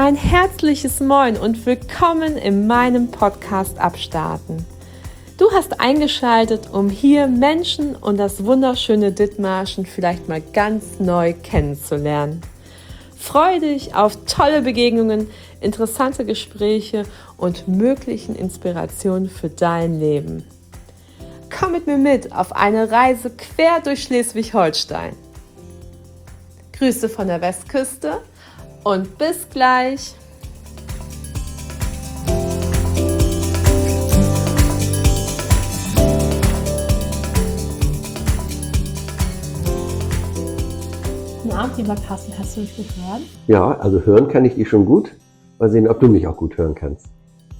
Ein herzliches Moin und willkommen in meinem Podcast Abstarten. Du hast eingeschaltet, um hier Menschen und das wunderschöne Dithmarschen vielleicht mal ganz neu kennenzulernen. Freue dich auf tolle Begegnungen, interessante Gespräche und möglichen Inspirationen für dein Leben. Komm mit mir mit auf eine Reise quer durch Schleswig-Holstein. Grüße von der Westküste und bis gleich. Guten Abend, lieber Carsten, kannst du mich gut hören? Ja, also hören kann ich dich schon gut. Mal sehen, ob du mich auch gut hören kannst.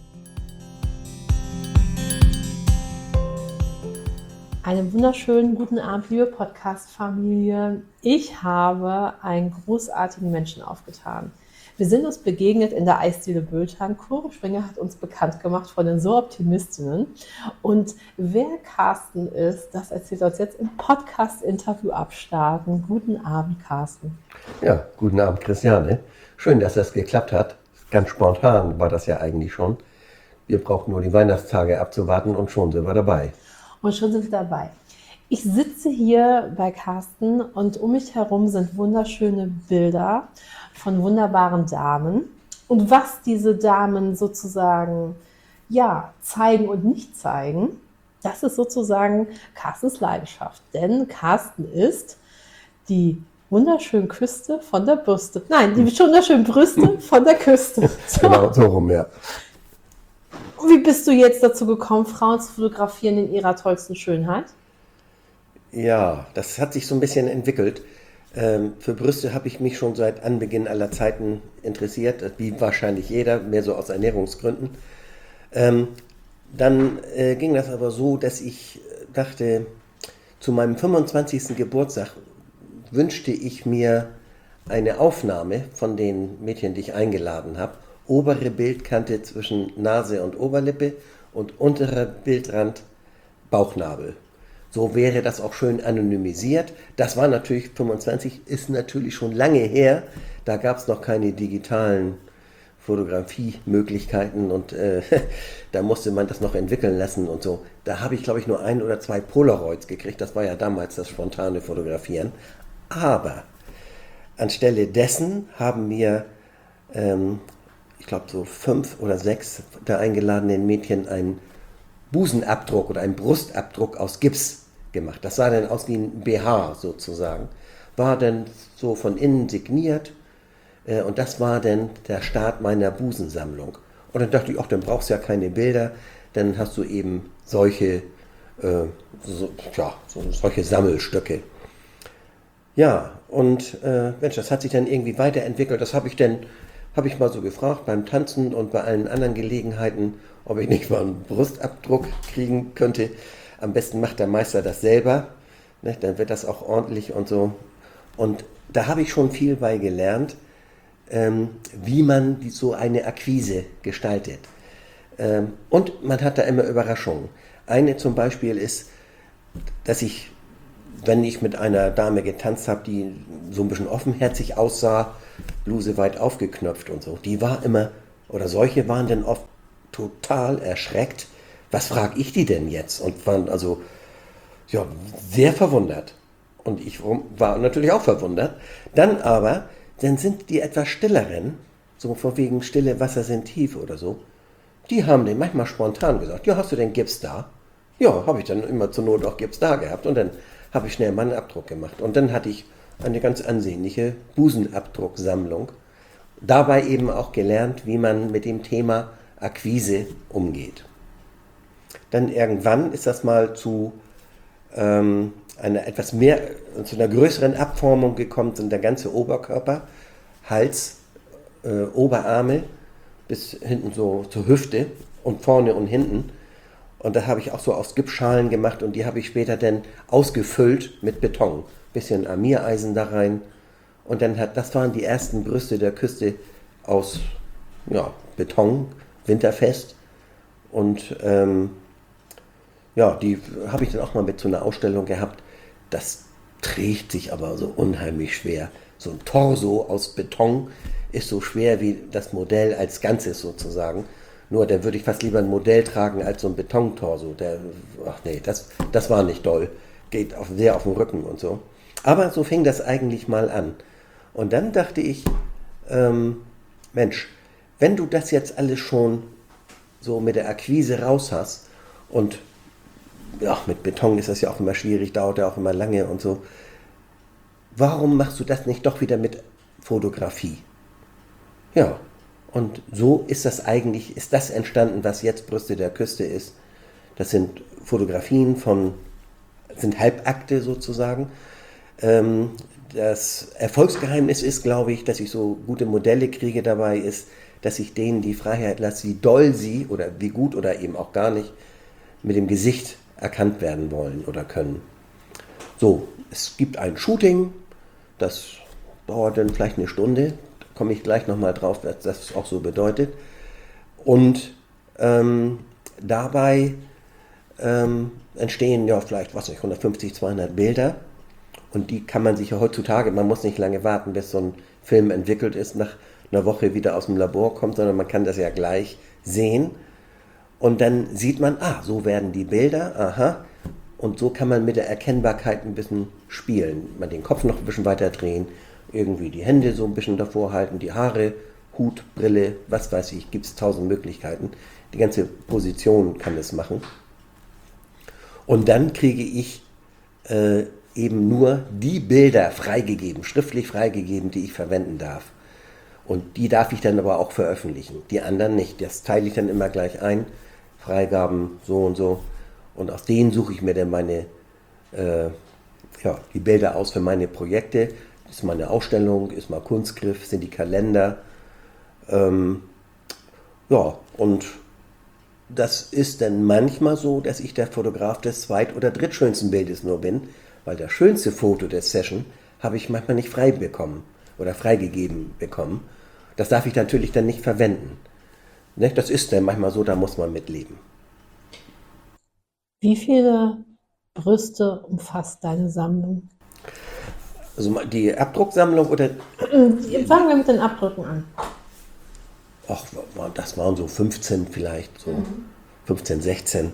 Einen wunderschönen guten Abend, liebe Podcast-Familie. Ich habe einen großartigen Menschen aufgetan. Wir sind uns begegnet in der Eisdiele Bültern. Coro Springer hat uns bekannt gemacht von den So-Optimistinnen. Und wer Carsten ist, das erzählt uns jetzt im Podcast-Interview Abstarten. Guten Abend, Carsten. Ja, guten Abend, Christiane. Schön, dass das geklappt hat. Ganz spontan war das ja eigentlich schon. Wir brauchten nur die Weihnachtstage abzuwarten und schon sind wir dabei. Und schon sind wir dabei. Ich sitze hier bei Carsten und um mich herum sind wunderschöne Bilder von wunderbaren Damen. Und was diese Damen sozusagen zeigen und nicht zeigen, das ist sozusagen Carstens Leidenschaft. Denn Carsten ist die wunderschönen Küste von der Bürste. Nein, die wunderschönen Brüste von der Küste. So. Genau, so rum, ja. Wie bist du jetzt dazu gekommen, Frauen zu fotografieren in ihrer tollsten Schönheit? Ja, das hat sich so ein bisschen entwickelt. Für Brüste habe ich mich schon seit Anbeginn aller Zeiten interessiert, wie wahrscheinlich jeder, mehr so aus Ernährungsgründen. Dann ging das aber so, dass ich dachte, zu meinem 25. Geburtstag wünschte ich mir eine Aufnahme von den Mädchen, die ich eingeladen habe. Obere Bildkante zwischen Nase und Oberlippe und unterer Bildrand Bauchnabel. So wäre das auch schön anonymisiert. Das war natürlich, 25 ist natürlich schon lange her. Da gab es noch keine digitalen Fotografiemöglichkeiten und da musste man das noch entwickeln lassen und so. Da habe ich, glaube ich, nur 1 oder 2 Polaroids gekriegt. Das war ja damals das spontane Fotografieren. Aber anstelle dessen haben mir ich glaube so 5 oder 6 der eingeladenen Mädchen einen Busenabdruck oder einen Brustabdruck aus Gips gemacht. Das sah dann aus wie ein BH sozusagen. War dann so von innen signiert und das war dann der Start meiner Busensammlung. Und dann dachte ich, ach, dann brauchst du ja keine Bilder, dann hast du eben solche Sammelstücke. Ja, und Mensch, das hat sich dann irgendwie weiterentwickelt. Das habe ich mal so gefragt beim Tanzen und bei allen anderen Gelegenheiten, ob ich nicht mal einen Brustabdruck kriegen könnte. Am besten macht der Meister das selber, ne? Dann wird das auch ordentlich und so. Und da habe ich schon viel bei gelernt, wie man so eine Akquise gestaltet. Und man hat da immer Überraschungen. Eine zum Beispiel ist, dass ich, wenn ich mit einer Dame getanzt habe, die so ein bisschen offenherzig aussah, Bluse weit aufgeknöpft und so, die war immer, oder solche waren dann oft total erschreckt. Was frage ich die denn jetzt? Und waren also sehr verwundert. Und ich war natürlich auch verwundert. Dann sind die etwas stilleren, so von wegen stille Wasser sind tief oder so, die haben dann manchmal spontan gesagt, ja, hast du denn Gips da? Ja, habe ich dann immer zur Not auch Gips da gehabt. Und dann habe ich schnell mal einen Abdruck gemacht. Und dann hatte ich eine ganz ansehnliche Busenabdrucksammlung. Dabei eben auch gelernt, wie man mit dem Thema Akquise umgeht. Dann irgendwann ist das mal zu einer größeren Abformung gekommen, sind der ganze Oberkörper, Hals, Oberarme bis hinten so zur Hüfte und vorne und hinten. Und da habe ich auch so aus Gipsschalen gemacht und die habe ich später dann ausgefüllt mit Beton. Bisschen Amireisen da rein. Und dann das waren die ersten Brüste der Küste aus Beton, winterfest. Und die habe ich dann auch mal mit zu einer Ausstellung gehabt. Das trägt sich aber so unheimlich schwer. So ein Torso aus Beton ist so schwer wie das Modell als Ganzes sozusagen. Nur, dann würde ich fast lieber ein Modell tragen als so ein Betontorso. Ach nee, das war nicht doll. Geht sehr auf den Rücken und so. Aber so fing das eigentlich mal an. Und dann dachte ich, Mensch, wenn du das jetzt alles schon so mit der Akquise raus hast und ja, mit Beton ist das ja auch immer schwierig, dauert ja auch immer lange und so. Warum machst du das nicht doch wieder mit Fotografie? Ja, und so ist das entstanden, was jetzt Brüste der Küste ist. Das sind Fotografien sind Halbakte sozusagen. Das Erfolgsgeheimnis ist, glaube ich, dass ich so gute Modelle kriege dabei, ist, dass ich denen die Freiheit lasse, wie doll sie oder wie gut oder eben auch gar nicht mit dem Gesicht erkannt werden wollen oder können. So, es gibt ein Shooting, das dauert dann vielleicht eine Stunde, da komme ich gleich nochmal drauf, was das auch so bedeutet. Und dabei entstehen ja vielleicht, 150, 200 Bilder. Und die kann man sich ja heutzutage, man muss nicht lange warten, bis so ein Film entwickelt ist, nach einer Woche wieder aus dem Labor kommt, sondern man kann das ja gleich sehen. Und dann sieht man, so werden die Bilder, aha. Und so kann man mit der Erkennbarkeit ein bisschen spielen. Man den Kopf noch ein bisschen weiter drehen, irgendwie die Hände so ein bisschen davor halten, die Haare, Hut, Brille, was weiß ich, gibt es 1000 Möglichkeiten. Die ganze Position kann es machen. Und dann kriege ich eben nur die Bilder freigegeben, schriftlich freigegeben, die ich verwenden darf. Und die darf ich dann aber auch veröffentlichen, die anderen nicht. Das teile ich dann immer gleich ein, Freigaben so und so. Und aus denen suche ich mir dann die Bilder aus für meine Projekte. Ist mal eine Ausstellung, ist mal Kunstgriff, sind die Kalender. Und das ist dann manchmal so, dass ich der Fotograf des zweit- oder drittschönsten Bildes nur bin, weil das schönste Foto der Session habe ich manchmal nicht frei bekommen oder freigegeben bekommen. Das darf ich natürlich dann nicht verwenden. Ne? Das ist dann manchmal so, da muss man mit leben. Wie viele Brüste umfasst deine Sammlung? Also die Abdrucksammlung oder... Fangen wir mit den Abdrücken an. Ach, das waren so 15 vielleicht, so 15, 16.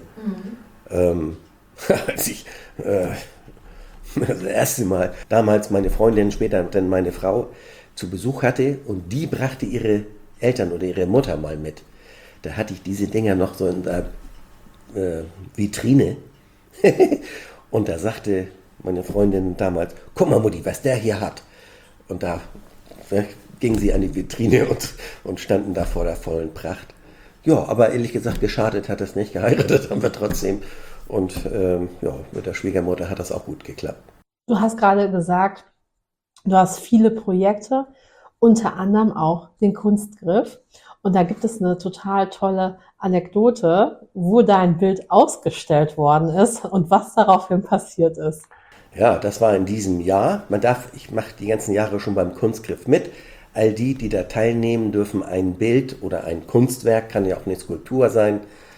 Als ich das erste Mal, damals meine Freundin, später dann meine Frau, zu Besuch hatte und die brachte ihre Eltern oder ihre Mutter mal mit. Da hatte ich diese Dinger noch so in der Vitrine und da sagte meine Freundin damals, guck mal Mutti, was der hier hat. Und da gingen sie an die Vitrine und standen da vor der vollen Pracht. Ja, aber ehrlich gesagt, geschadet hat es nicht, geheiratet haben wir trotzdem. Und mit der Schwiegermutter hat das auch gut geklappt. Du hast gerade gesagt, du hast viele Projekte, unter anderem auch den Kunstgriff. Und da gibt es eine total tolle Anekdote, wo dein Bild ausgestellt worden ist und was daraufhin passiert ist. Ja, das war in diesem Jahr. Ich mache die ganzen Jahre schon beim Kunstgriff mit. All die da teilnehmen, dürfen ein Bild oder ein Kunstwerk, kann ja auch eine Skulptur sein,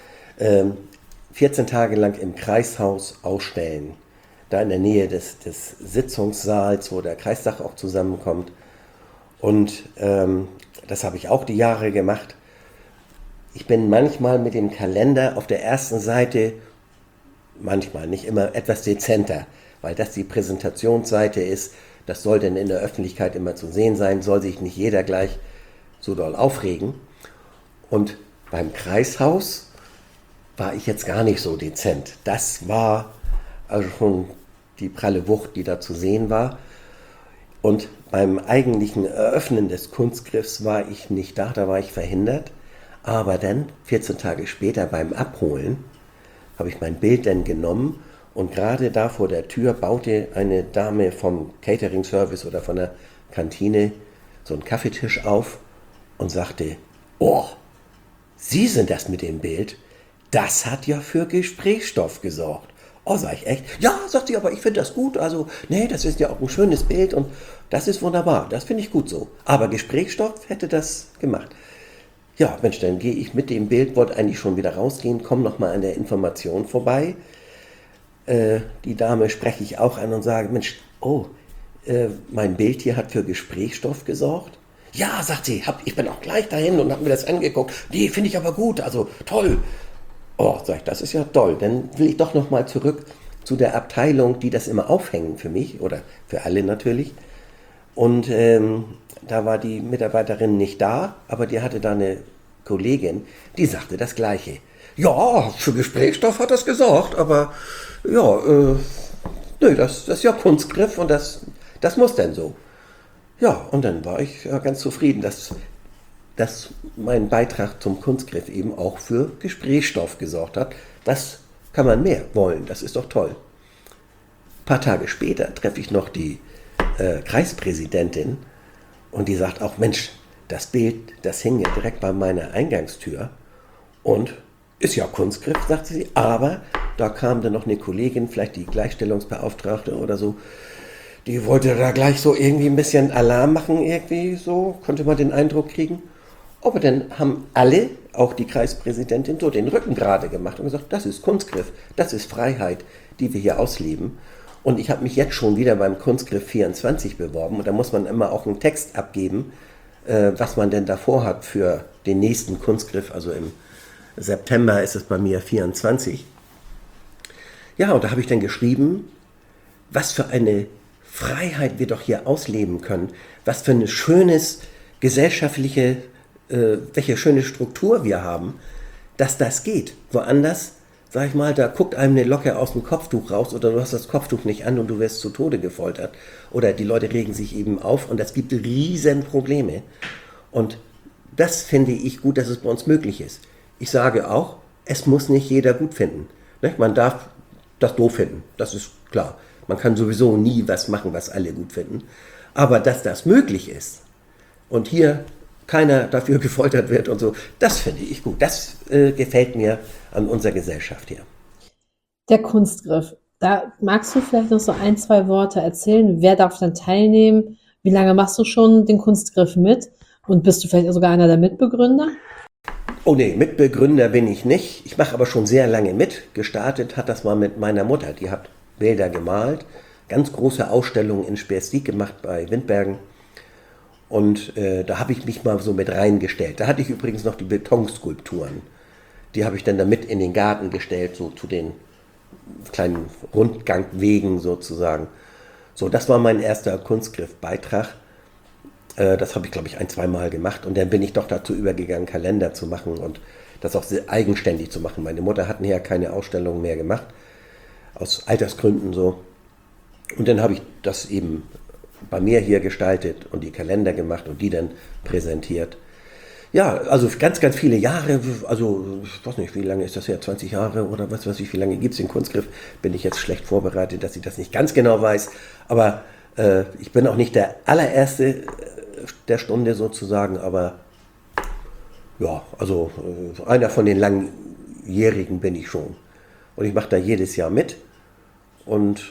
14 Tage lang im Kreishaus ausstellen. Da in der Nähe des Sitzungssaals, wo der Kreistag auch zusammenkommt. Und das habe ich auch die Jahre gemacht. Ich bin manchmal mit dem Kalender auf der ersten Seite, manchmal, nicht immer, etwas dezenter, weil das die Präsentationsseite ist. Das soll dann in der Öffentlichkeit immer zu sehen sein, soll sich nicht jeder gleich so doll aufregen. Und beim Kreishaus war ich jetzt gar nicht so dezent. Das war also schon die pralle Wucht, die da zu sehen war. Und beim eigentlichen Eröffnen des Kunstgriffs war ich nicht da war ich verhindert. Aber dann, 14 Tage später beim Abholen, habe ich mein Bild dann genommen und gerade da vor der Tür baute eine Dame vom Catering-Service oder von der Kantine so einen Kaffeetisch auf und sagte, oh, Sie sind das mit dem Bild? Das hat ja für Gesprächsstoff gesorgt. Oh, sag ich echt? Ja, sagt sie, aber ich finde das gut. Also, nee, das ist ja auch ein schönes Bild und das ist wunderbar. Das finde ich gut so. Aber Gesprächsstoff hätte das gemacht. Ja, Mensch, dann gehe ich mit dem Bild, wollte eigentlich schon wieder rausgehen, komme nochmal an der Information vorbei. Die Dame spreche ich auch an und sage, Mensch, mein Bild hier hat für Gesprächsstoff gesorgt. Ja, sagt sie, ich bin auch gleich dahin und habe mir das angeguckt. Nee, finde ich aber gut, also toll. Oh, sag ich, das ist ja toll. Dann will ich doch nochmal zurück zu der Abteilung, die das immer aufhängen für mich oder für alle natürlich. Und da war die Mitarbeiterin nicht da, aber die hatte da eine Kollegin, die sagte das Gleiche. Ja, für Gesprächsstoff hat das gesagt, aber ja, nö, das ist ja Kunstgriff und das muss denn so. Ja, und dann war ich ja ganz zufrieden, dass mein Beitrag zum Kunstgriff eben auch für Gesprächsstoff gesorgt hat. Was kann man mehr wollen? Das ist doch toll. Ein paar Tage später treffe ich noch die Kreispräsidentin und die sagt auch, Mensch, das Bild, das hing ja direkt bei meiner Eingangstür und ist ja Kunstgriff, sagte sie, aber da kam dann noch eine Kollegin, vielleicht die Gleichstellungsbeauftragte oder so, die wollte da gleich so irgendwie ein bisschen Alarm machen, irgendwie so, konnte man den Eindruck kriegen. Aber dann haben alle, auch die Kreispräsidentin, so den Rücken gerade gemacht und gesagt, das ist Kunstgriff, das ist Freiheit, die wir hier ausleben. Und ich habe mich jetzt schon wieder beim Kunstgriff 24 beworben und da muss man immer auch einen Text abgeben, was man denn davor hat für den nächsten Kunstgriff, also im September ist es bei mir 24. Ja, und da habe ich dann geschrieben, was für eine Freiheit wir doch hier ausleben können, was für eine schönes gesellschaftliche, welche schöne Struktur wir haben, dass das geht. Woanders, sag ich mal, da guckt einem eine Locke aus dem Kopftuch raus oder du hast das Kopftuch nicht an und du wirst zu Tode gefoltert. Oder die Leute regen sich eben auf und das gibt riesen Probleme. Und das finde ich gut, dass es bei uns möglich ist. Ich sage auch, es muss nicht jeder gut finden. Man darf das doof finden, das ist klar. Man kann sowieso nie was machen, was alle gut finden. Aber dass das möglich ist und hier keiner dafür gefoltert wird und so, das finde ich gut. Das gefällt mir an unserer Gesellschaft hier. Der Kunstgriff, da magst du vielleicht noch so 1, 2 Worte erzählen. Wer darf dann teilnehmen? Wie lange machst du schon den Kunstgriff mit? Und bist du vielleicht sogar einer der Mitbegründer? Oh nee, Mitbegründer bin ich nicht. Ich mache aber schon sehr lange mit. Gestartet hat das mal mit meiner Mutter. Die hat Bilder gemalt, ganz große Ausstellungen in Sperstig gemacht bei Windbergen. Und da habe ich mich mal so mit reingestellt. Da hatte ich übrigens noch die Betonskulpturen. Die habe ich dann da mit in den Garten gestellt, so zu den kleinen Rundgangwegen sozusagen. So, das war mein erster Kunstgriffbeitrag. Das habe ich, glaube ich, 1, 2 Mal gemacht. Und dann bin ich doch dazu übergegangen, Kalender zu machen und das auch sehr eigenständig zu machen. Meine Mutter hat ja keine Ausstellungen mehr gemacht, aus Altersgründen so. Und dann habe ich das eben bei mir hier gestaltet und die Kalender gemacht und die dann präsentiert. Ja, also ganz, ganz viele Jahre, also ich weiß nicht, wie lange ist das her, 20 Jahre oder was weiß ich, wie lange gibt es den Kunstgriff, bin ich jetzt schlecht vorbereitet, dass ich das nicht ganz genau weiß, aber ich bin auch nicht der allererste der Stunde sozusagen, aber ja, also einer von den Langjährigen bin ich schon. Und ich mache da jedes Jahr mit und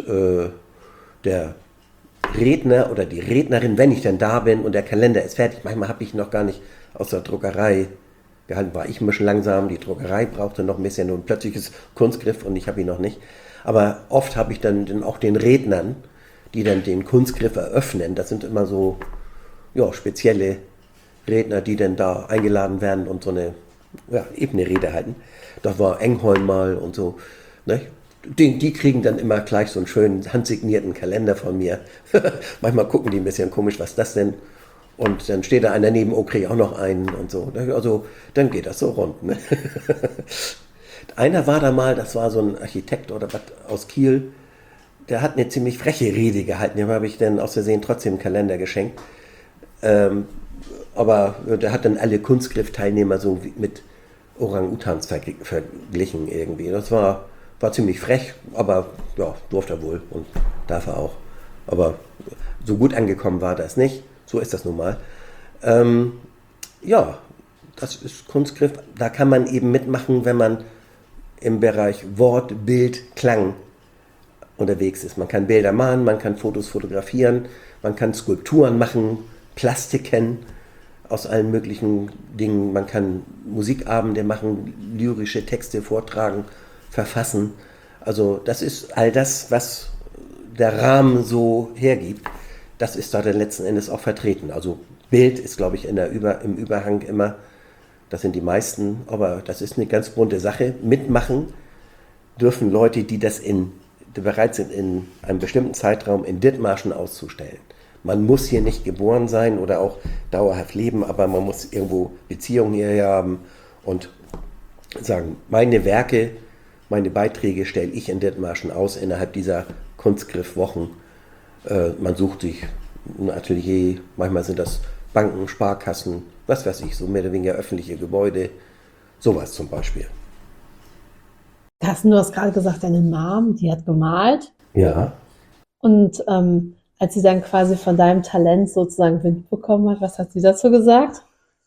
der Redner oder die Rednerin, wenn ich denn da bin und der Kalender ist fertig, manchmal habe ich noch gar nicht aus der Druckerei gehalten, war ich ein bisschen langsam, die Druckerei brauchte noch ein bisschen und plötzlich ist Kunstgriff und ich habe ihn noch nicht. Aber oft habe ich dann auch den Rednern, die dann den Kunstgriff eröffnen, das sind immer so ja, spezielle Redner, die dann da eingeladen werden und so eine eben eine Rede halten. Da war Engholm mal und so. Ne? Die kriegen dann immer gleich so einen schönen handsignierten Kalender von mir. Manchmal gucken die ein bisschen komisch, was ist das denn? Und dann steht da einer neben, oh, kriege ich auch noch einen und so. Also dann geht das so rund. Ne? Einer war da mal, das war so ein Architekt oder was aus Kiel, der hat eine ziemlich freche Rede gehalten. Dem habe ich dann aus Versehen trotzdem einen Kalender geschenkt. Aber der hat dann alle Kunstgriff-Teilnehmer so mit Orang-Utans verglichen irgendwie. Das war ziemlich frech, aber ja, durfte er wohl und darf er auch. Aber so gut angekommen war das nicht. So ist das nun mal. Ja, das ist Kunstgriff. Da kann man eben mitmachen, wenn man im Bereich Wort, Bild, Klang unterwegs ist. Man kann Bilder malen, man kann Fotos fotografieren, man kann Skulpturen machen, Plastiken aus allen möglichen Dingen. Man kann Musikabende machen, lyrische Texte vortragen, verfassen. Also das ist all das, was der Rahmen so hergibt. Das ist da dann letzten Endes auch vertreten. Also Bild ist, glaube ich, im Überhang immer. Das sind die meisten, aber das ist eine ganz bunte Sache. Mitmachen dürfen Leute, die bereit sind, in einem bestimmten Zeitraum in Dithmarschen auszustellen. Man muss hier nicht geboren sein oder auch dauerhaft leben, aber man muss irgendwo Beziehungen hierher haben und sagen, meine Werke, meine Beiträge stelle ich in Dithmarschen aus innerhalb dieser Kunstgriff-Wochen. Man sucht sich ein Atelier, manchmal sind das Banken, Sparkassen, was weiß ich, so mehr oder weniger öffentliche Gebäude, sowas zum Beispiel. Carsten, du hast gerade gesagt, deine Mom, die hat gemalt. Ja. Und als sie dann quasi von deinem Talent sozusagen Wind bekommen hat, was hat sie dazu gesagt?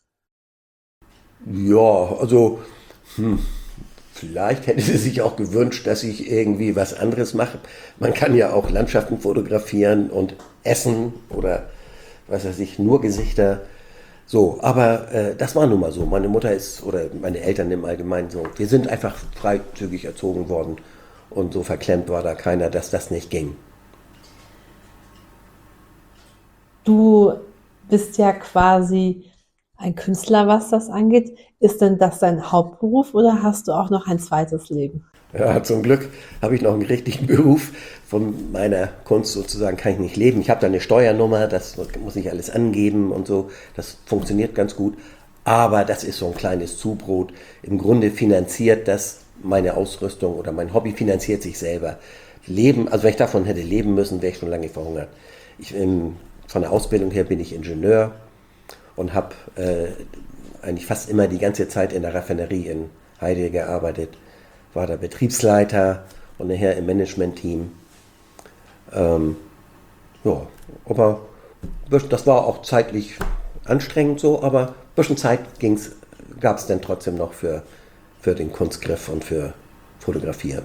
Ja, also vielleicht hätte sie sich auch gewünscht, dass ich irgendwie was anderes mache. Man kann ja auch Landschaften fotografieren und essen oder was weiß ich, nur Gesichter. So, aber das war nun mal so. Meine Mutter oder meine Eltern im Allgemeinen so. Wir sind einfach freizügig erzogen worden und so verklemmt war da keiner, dass das nicht ging. Du bist ja quasi ein Künstler, was das angeht. Ist denn das dein Hauptberuf oder hast du auch noch ein zweites Leben? Ja, zum Glück habe ich noch einen richtigen Beruf. Von meiner Kunst sozusagen kann ich nicht leben. Ich habe da eine Steuernummer, das muss ich alles angeben und so. Das funktioniert ganz gut. Aber das ist so ein kleines Zubrot. Im Grunde finanziert das meine Ausrüstung oder mein Hobby finanziert sich selber. Leben, also wenn ich davon hätte leben müssen, wäre ich schon lange verhungert. Von der Ausbildung her bin ich Ingenieur und habe eigentlich fast immer die ganze Zeit in der Raffinerie in Heide gearbeitet. War der Betriebsleiter und nachher im Management-Team. Ja, aber das war auch zeitlich anstrengend so, aber ein bisschen Zeit gab es dann trotzdem noch für den Kunstgriff und für Fotografieren.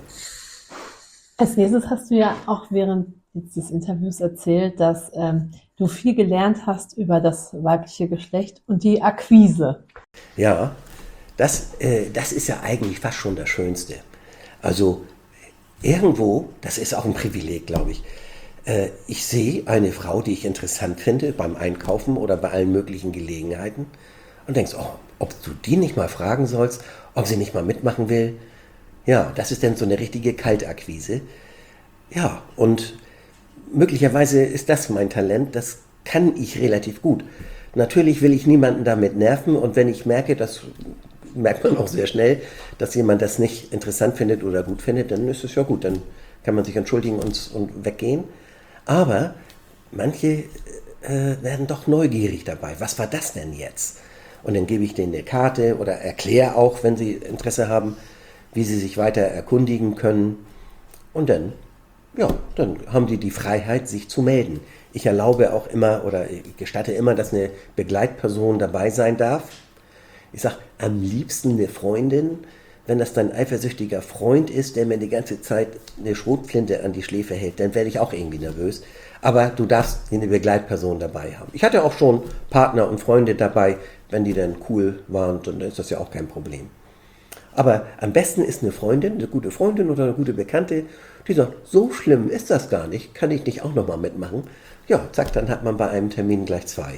Als nächstes hast du ja auch während des Interviews erzählt, dass du viel gelernt hast über das weibliche Geschlecht und die Akquise. Ja, das ist ja eigentlich fast schon das Schönste. Also irgendwo, das ist auch ein Privileg, glaube ich. Ich sehe eine Frau, die ich interessant finde beim Einkaufen oder bei allen möglichen Gelegenheiten und denkst, oh, ob du die nicht mal fragen sollst, ob sie nicht mal mitmachen will. Ja, das ist dann so eine richtige Kaltakquise. Ja, und möglicherweise ist das mein Talent, das kann ich relativ gut. Natürlich will ich niemanden damit nerven und wenn ich merke, das merkt man auch sehr schnell, dass jemand das nicht interessant findet oder gut findet, dann ist es ja gut, dann kann man sich entschuldigen und weggehen. Aber manche werden doch neugierig dabei. Was war das denn jetzt? Und dann gebe ich denen eine Karte oder erkläre auch, wenn sie Interesse haben, wie sie sich weiter erkundigen können. Und dann haben die Freiheit, sich zu melden. Ich erlaube auch immer oder gestatte immer, dass eine Begleitperson dabei sein darf. Ich sage, am liebsten eine Freundin, wenn das dein eifersüchtiger Freund ist, der mir die ganze Zeit eine Schrotflinte an die Schläfe hält, dann werde ich auch irgendwie nervös. Aber du darfst eine Begleitperson dabei haben. Ich hatte auch schon Partner und Freunde dabei, wenn die dann cool waren, dann ist das ja auch kein Problem. Aber am besten ist eine Freundin, eine gute Freundin oder eine gute Bekannte, die sagt, so schlimm ist das gar nicht, kann ich nicht auch nochmal mitmachen? Ja, zack, dann hat man bei einem Termin gleich 2.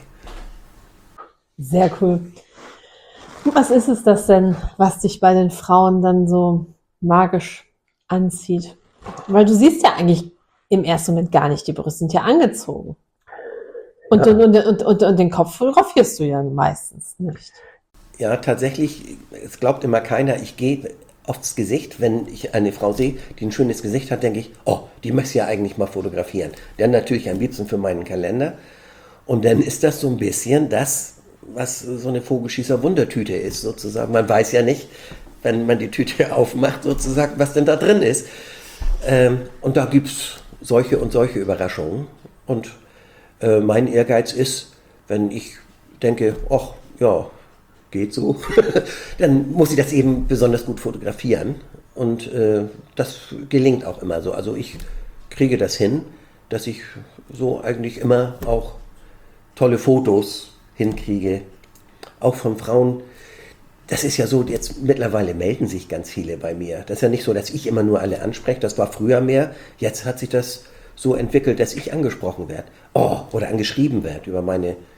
Sehr cool. Was ist es das denn, was dich bei den Frauen dann so magisch anzieht? Weil du siehst ja eigentlich im ersten Moment gar nicht, die Brüste sind ja angezogen. Und, Ja. und den Kopf fotografierst du ja meistens nicht. Ja, tatsächlich, es glaubt immer keiner, ich gehe aufs Gesicht, wenn ich eine Frau sehe, die ein schönes Gesicht hat, denke ich, oh, die möchte ich ja eigentlich mal fotografieren. Dann natürlich am liebsten für meinen Kalender. Und dann ist das so ein bisschen das, was so eine Vogelschießer-Wundertüte ist, sozusagen. Man weiß ja nicht, wenn man die Tüte aufmacht, sozusagen, was denn da drin ist. Und da gibt es solche und solche Überraschungen. Und mein Ehrgeiz ist, wenn ich denke, ach, ja, geht so, dann muss ich das eben besonders gut fotografieren. Und das gelingt auch immer so. Also ich kriege das hin, dass ich so eigentlich immer auch tolle Fotos hinkriege. Auch von Frauen. Das ist ja so, jetzt mittlerweile melden sich ganz viele bei mir. Das ist ja nicht so, dass ich immer nur alle anspreche. Das war früher mehr. Jetzt hat sich das so entwickelt, dass ich angesprochen werde. Oh, oder angeschrieben werde über meine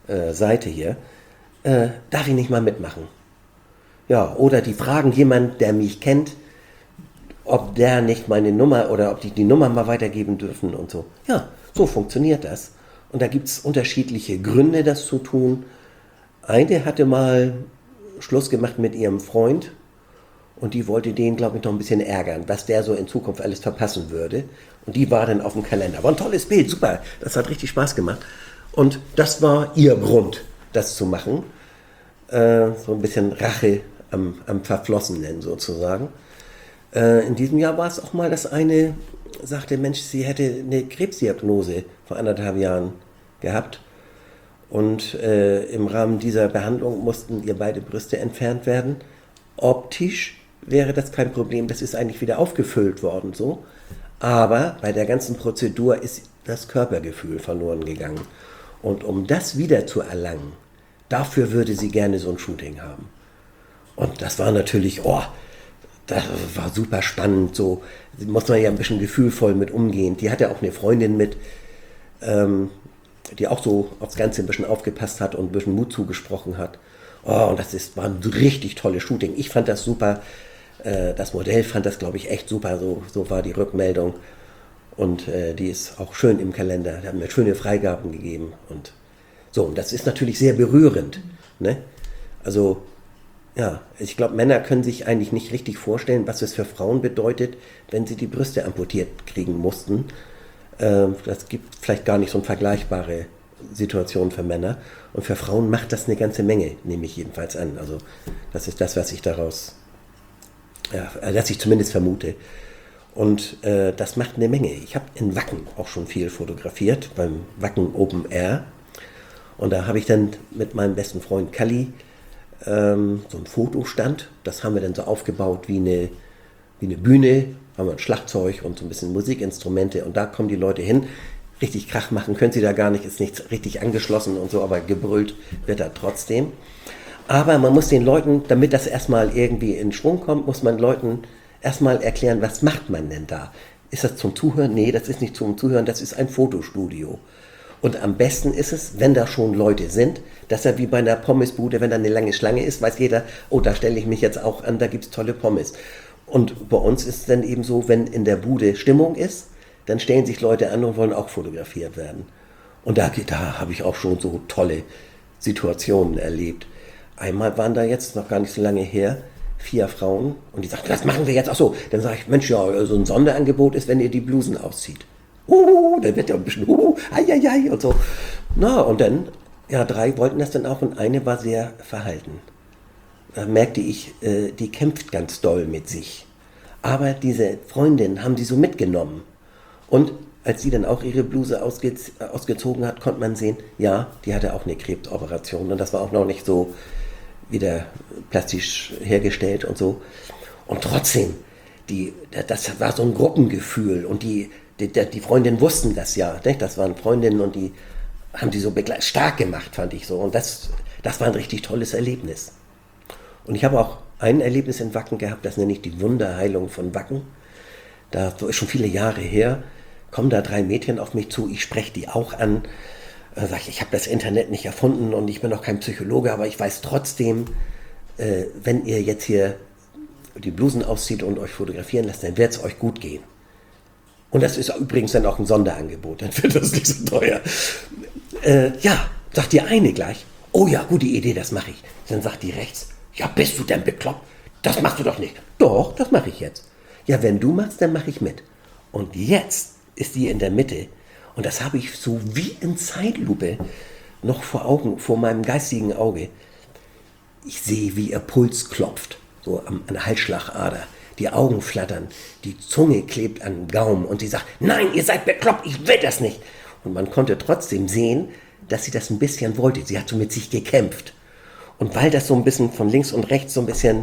Seite hier, darf ich nicht mal mitmachen? Ja, oder die fragen jemand, der mich kennt, ob der nicht meine Nummer oder ob die Nummer mal weitergeben dürfen und so. Ja, so funktioniert das. Und da gibt es unterschiedliche Gründe, das zu tun. Eine hatte mal Schluss gemacht mit ihrem Freund und die wollte den, glaube ich, noch ein bisschen ärgern, was der so in Zukunft alles verpassen würde. Und die war dann auf dem Kalender. War ein tolles Bild, super, das hat richtig Spaß gemacht. Und das war ihr Grund, das zu machen. So ein bisschen Rache am Verflossenen sozusagen. In diesem Jahr war es auch mal, dass eine sagte, Mensch, sie hätte eine Krebsdiagnose vor 1,5 Jahren gehabt. Und im Rahmen dieser Behandlung mussten ihr beide Brüste entfernt werden. Optisch wäre das kein Problem, das ist eigentlich wieder aufgefüllt worden so. Aber bei der ganzen Prozedur ist das Körpergefühl verloren gegangen. Und um das wieder zu erlangen, dafür würde sie gerne so ein Shooting haben. Und das war natürlich, das war super spannend, so muss man ja ein bisschen gefühlvoll mit umgehen. Die hatte auch eine Freundin mit, die auch so aufs Ganze ein bisschen aufgepasst hat und ein bisschen Mut zugesprochen hat. Und war ein richtig tolles Shooting. Ich fand das super, das Modell fand das, glaube ich, echt super, so war die Rückmeldung. Und die ist auch schön im Kalender, da haben mir schöne Freigaben gegeben. Und so, und das ist natürlich sehr berührend. Ne? Also, ja, ich glaube, Männer können sich eigentlich nicht richtig vorstellen, was es für Frauen bedeutet, wenn sie die Brüste amputiert kriegen mussten. Das gibt vielleicht gar nicht so eine vergleichbare Situation für Männer. Und für Frauen macht das eine ganze Menge, nehme ich jedenfalls an. Also das ist das, was ich daraus, dass ich zumindest vermute. Und das macht eine Menge. Ich habe in Wacken auch schon viel fotografiert, beim Wacken Open Air. Und da habe ich dann mit meinem besten Freund Kalli so einen Fotostand. Das haben wir dann so aufgebaut wie eine Bühne. Haben wir ein Schlagzeug und so ein bisschen Musikinstrumente. Und da kommen die Leute hin. Richtig Krach machen können sie da gar nicht, ist nicht richtig angeschlossen und so, aber gebrüllt wird da trotzdem. Aber man muss den Leuten, damit das erstmal irgendwie in Schwung kommt, muss man Leuten erstmal erklären, was macht man denn da? Ist das zum Zuhören? Nee, das ist nicht zum Zuhören, das ist ein Fotostudio. Und am besten ist es, wenn da schon Leute sind, dass er wie bei einer Pommesbude, wenn da eine lange Schlange ist, weiß jeder, oh, da stelle ich mich jetzt auch an, da gibt es tolle Pommes. Und bei uns ist es dann eben so, wenn in der Bude Stimmung ist, dann stellen sich Leute an und wollen auch fotografiert werden. Und da habe ich auch schon so tolle Situationen erlebt. Einmal waren da jetzt, noch gar nicht so lange her, 4 Frauen und die sagten, das machen wir jetzt. Ach so, dann sage ich, Mensch, ja, so ein Sonderangebot ist, wenn ihr die Blusen auszieht. Dann wird ja ein bisschen, ai, und so. Na, und dann, 3 wollten das dann auch und eine war sehr verhalten. Da merkte ich, die kämpft ganz doll mit sich. Aber diese Freundin haben die so mitgenommen. Und als sie dann auch ihre Bluse ausgezogen hat, konnte man sehen, ja, die hatte auch eine Krebsoperation. Und das war auch noch nicht so wieder plastisch hergestellt und so. Und trotzdem, das war so ein Gruppengefühl. Und die Freundinnen wussten das ja. Ne? Das waren Freundinnen und die haben die so stark gemacht, fand ich so. Und das war ein richtig tolles Erlebnis. Und ich habe auch ein Erlebnis in Wacken gehabt, das nenne ich die Wunderheilung von Wacken. Das ist schon viele Jahre her. Kommen da 3 Mädchen auf mich zu, ich spreche die auch an. Sage ich habe das Internet nicht erfunden und ich bin auch kein Psychologe, aber ich weiß trotzdem, wenn ihr jetzt hier die Blusen auszieht und euch fotografieren lasst, dann wird es euch gut gehen. Und das ist übrigens dann auch ein Sonderangebot, dann wird das nicht so teuer. Sagt die eine gleich, oh ja, gute Idee, das mache ich. Dann sagt die rechts, ja, bist du denn bekloppt? Das machst du doch nicht. Doch, das mache ich jetzt. Ja, wenn du machst, dann mache ich mit. Und jetzt ist die in der Mitte. Und das habe ich so wie in Zeitlupe noch vor Augen, vor meinem geistigen Auge. Ich sehe, wie ihr Puls klopft, so an der Halsschlagader. Die Augen flattern, die Zunge klebt an den Gaumen und sie sagt, nein, ihr seid bekloppt, ich will das nicht. Und man konnte trotzdem sehen, dass sie das ein bisschen wollte. Sie hat so mit sich gekämpft. Und weil das so ein bisschen von links und rechts so ein bisschen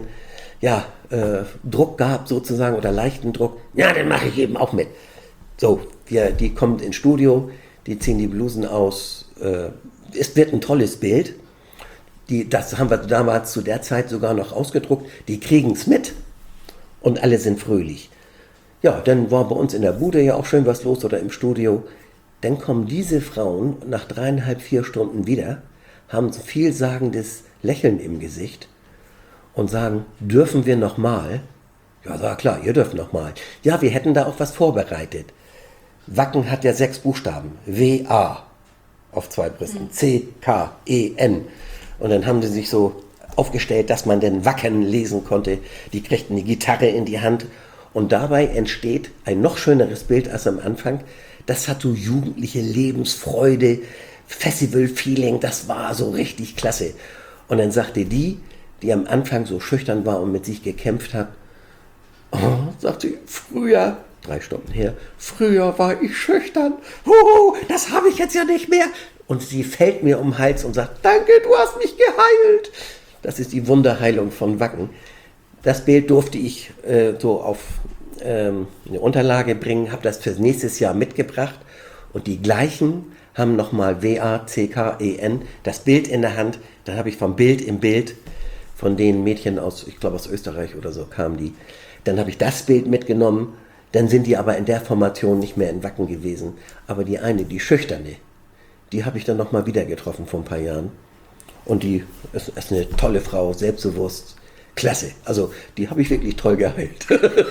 Druck gab sozusagen oder leichten Druck, ja, dann mache ich eben auch mit. So, die kommen ins Studio, die ziehen die Blusen aus. Es wird ein tolles Bild. Das haben wir damals zu der Zeit sogar noch ausgedruckt. Die kriegen es mit und alle sind fröhlich. Ja, dann war bei uns in der Bude ja auch schön was los oder im Studio. Dann kommen diese Frauen nach 3,5, 4 Stunden wieder, haben so vielsagendes Lächeln im Gesicht und sagen, dürfen wir nochmal? Ja, sag klar, ihr dürft nochmal. Ja, wir hätten da auch was vorbereitet. Wacken hat ja 6 Buchstaben. W-A auf 2 Brüsten. C-K-E-N. Und dann haben sie sich so aufgestellt, dass man den Wacken lesen konnte. Die kriegten eine Gitarre in die Hand. Und dabei entsteht ein noch schöneres Bild als am Anfang. Das hat so jugendliche Lebensfreude, Festival-Feeling. Das war so richtig klasse. Und dann sagte die am Anfang so schüchtern war und mit sich gekämpft hat, oh, sagt sie, früher, 3 Stunden her, früher war ich schüchtern. Das habe ich jetzt ja nicht mehr. Und sie fällt mir um den Hals und sagt, danke, du hast mich geheilt. Das ist die Wunderheilung von Wacken. Das Bild durfte ich so auf eine Unterlage bringen, habe das fürs nächstes Jahr mitgebracht. Und die gleichen haben nochmal W-A-C-K-E-N, das Bild in der Hand. Dann habe ich vom Bild im Bild, von den Mädchen aus, ich glaube aus Österreich oder so kamen die. Dann habe ich das Bild mitgenommen. Dann sind die aber in der Formation nicht mehr in Wacken gewesen. Aber die eine, die Schüchterne, die habe ich dann nochmal wieder getroffen vor ein paar Jahren. Und die ist eine tolle Frau, selbstbewusst, klasse. Also die habe ich wirklich toll geheilt.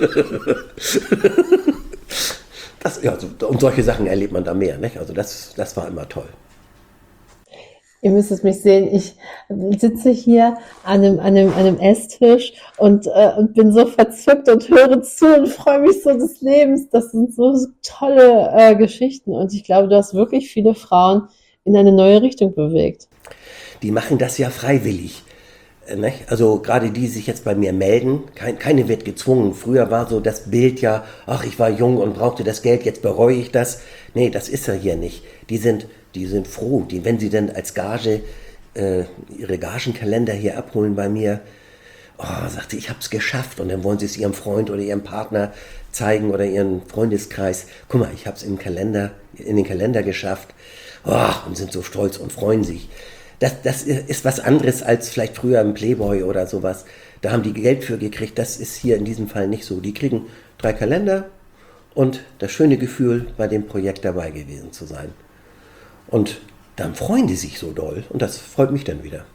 Und solche Sachen erlebt man da mehr. Nicht? Also das war immer toll. Ihr müsstet mich sehen, ich sitze hier an einem Esstisch und bin so verzückt und höre zu und freue mich so des Lebens. Das sind so tolle Geschichten und ich glaube, du hast wirklich viele Frauen in eine neue Richtung bewegt. Die machen das ja freiwillig. Nicht? Also gerade die sich jetzt bei mir melden, keine wird gezwungen. Früher war so das Bild ja, ach, ich war jung und brauchte das Geld, jetzt bereue ich das. Nee, das ist ja hier nicht. Die sind froh, wenn sie dann als Gage ihre Gagenkalender hier abholen bei mir, sagt sie, ich habe es geschafft. Und dann wollen sie es ihrem Freund oder ihrem Partner zeigen oder ihren Freundeskreis. Guck mal, ich habe es in den Kalender geschafft. Und sind so stolz und freuen sich. Das ist was anderes als vielleicht früher im Playboy oder sowas. Da haben die Geld für gekriegt. Das ist hier in diesem Fall nicht so. Die kriegen 3 Kalender und das schöne Gefühl, bei dem Projekt dabei gewesen zu sein. Und dann freuen die sich so doll und das freut mich dann wieder.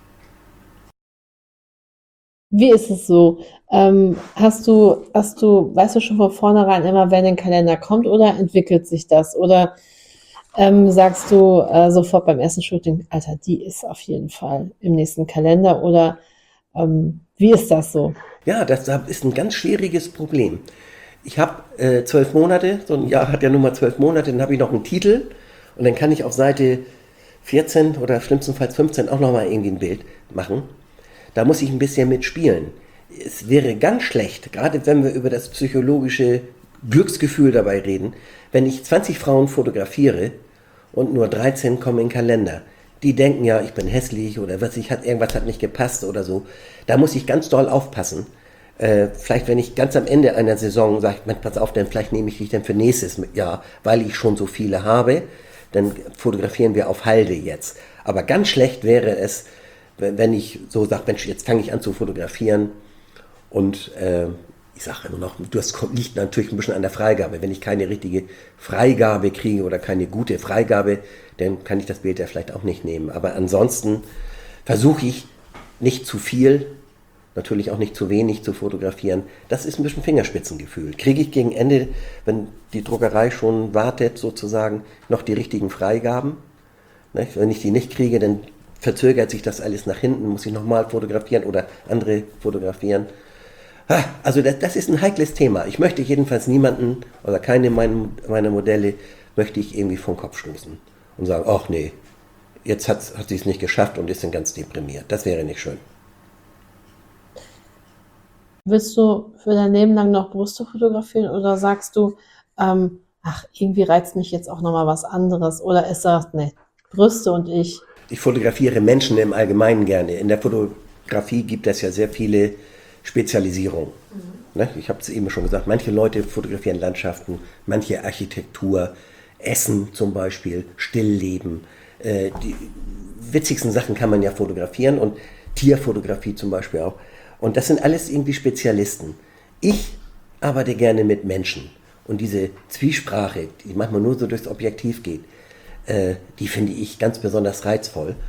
Wie ist es so? Weißt du schon von vornherein immer, wenn ein Kalender kommt oder entwickelt sich das? Oder sagst du sofort beim ersten Shooting, Alter, die ist auf jeden Fall im nächsten Kalender? Oder wie ist das so? Ja, das ist ein ganz schwieriges Problem. Ich habe 12 Monate, so ein Jahr hat ja nur mal 12 Monate, dann habe ich noch einen Titel und dann kann ich auf Seite 14 oder schlimmstenfalls 15 auch nochmal irgendwie ein Bild machen. Da muss ich ein bisschen mitspielen. Es wäre ganz schlecht, gerade wenn wir über das psychologische Glücksgefühl dabei reden, wenn ich 20 Frauen fotografiere und nur 13 kommen in den Kalender. Die denken ja, ich bin hässlich oder irgendwas hat nicht gepasst oder so. Da muss ich ganz doll aufpassen. Vielleicht, wenn ich ganz am Ende einer Saison sage, pass auf, dann vielleicht nehme ich dich dann für nächstes Jahr, weil ich schon so viele habe, dann fotografieren wir auf Halde jetzt. Aber ganz schlecht wäre es, wenn ich so sage, Mensch, jetzt fange ich an zu fotografieren und ich sage immer noch, das liegt natürlich ein bisschen an der Freigabe. Wenn ich keine richtige Freigabe kriege oder keine gute Freigabe, dann kann ich das Bild ja vielleicht auch nicht nehmen. Aber ansonsten versuche ich nicht zu viel, natürlich auch nicht zu wenig zu fotografieren. Das ist ein bisschen Fingerspitzengefühl. Kriege ich gegen Ende, wenn die Druckerei schon wartet, sozusagen, noch die richtigen Freigaben? Nicht? Wenn ich die nicht kriege, dann verzögert sich das alles nach hinten, muss ich nochmal fotografieren oder andere fotografieren. Also das ist ein heikles Thema. Ich möchte jedenfalls niemanden oder keine meiner Modelle möchte ich irgendwie vom Kopf stoßen und sagen, ach nee, jetzt hat sie es nicht geschafft und ist dann ganz deprimiert. Das wäre nicht schön. Willst du für dein Leben lang noch Brüste fotografieren oder sagst du, irgendwie reizt mich jetzt auch nochmal was anderes? Oder ist das, nee, Brüste und ich? Ich fotografiere Menschen im Allgemeinen gerne. In der Fotografie gibt es ja sehr viele Spezialisierungen. Ne? Ich habe es eben schon gesagt, manche Leute fotografieren Landschaften, manche Architektur, Essen zum Beispiel, Stillleben. Die witzigsten Sachen kann man ja fotografieren und Tierfotografie zum Beispiel auch. Und das sind alles irgendwie Spezialisten. Ich arbeite gerne mit Menschen. Und diese Zwiesprache, die manchmal nur so durchs Objektiv geht, die finde ich ganz besonders reizvoll.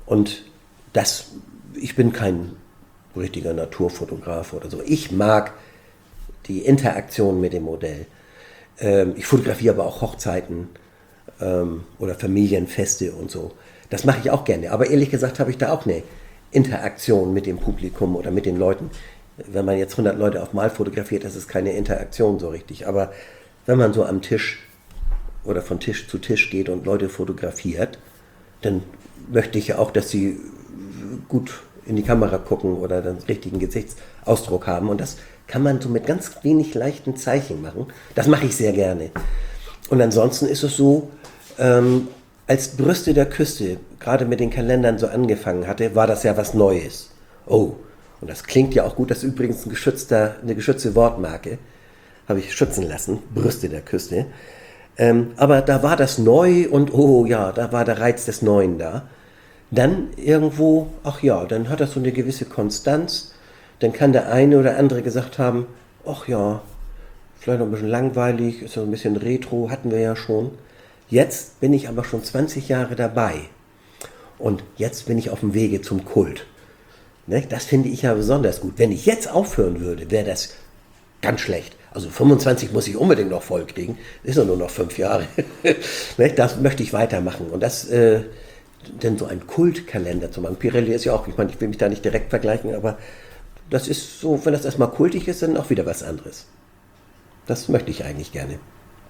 Und ich bin kein richtiger Naturfotograf oder so. Ich mag die Interaktion mit dem Modell. Ich fotografiere aber auch Hochzeiten oder Familienfeste und so. Das mache ich auch gerne. Aber ehrlich gesagt habe ich da auch eine Interaktion mit dem Publikum oder mit den Leuten. Wenn man jetzt 100 Leute auf Mal fotografiert, das ist keine Interaktion so richtig. Aber wenn man so am Tisch oder von Tisch zu Tisch geht und Leute fotografiert, dann möchte ich ja auch, dass sie gut in die Kamera gucken oder den richtigen Gesichtsausdruck haben. Und das kann man so mit ganz wenig leichten Zeichen machen. Das mache ich sehr gerne. Und ansonsten ist es so, als Brüste der Küste gerade mit den Kalendern so angefangen hatte, war das ja was Neues. Oh, und das klingt ja auch gut. Das ist übrigens eine geschützte Wortmarke. Habe ich schützen lassen, Brüste der Küste. Aber da war das neu und oh ja, da war der Reiz des Neuen da. Dann irgendwo, ach ja, dann hat das so eine gewisse Konstanz. Dann kann der eine oder andere gesagt haben, ach ja, vielleicht noch ein bisschen langweilig, ist ja ein bisschen Retro, hatten wir ja schon. Jetzt bin ich aber schon 20 Jahre dabei. Und jetzt bin ich auf dem Wege zum Kult. Ne? Das finde ich ja besonders gut. Wenn ich jetzt aufhören würde, wäre das ganz schlecht. Also 25 muss ich unbedingt noch voll kriegen. Ist ja nur noch 5 Jahre. Ne? Das möchte ich weitermachen. Und das, denn so ein Kultkalender zu machen. Pirelli ist ja auch, ich meine, ich will mich da nicht direkt vergleichen, aber das ist so, wenn das erstmal kultig ist, dann auch wieder was anderes. Das möchte ich eigentlich gerne.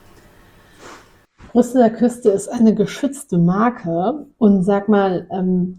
Brüste der Küste ist eine geschützte Marke. Und sag mal,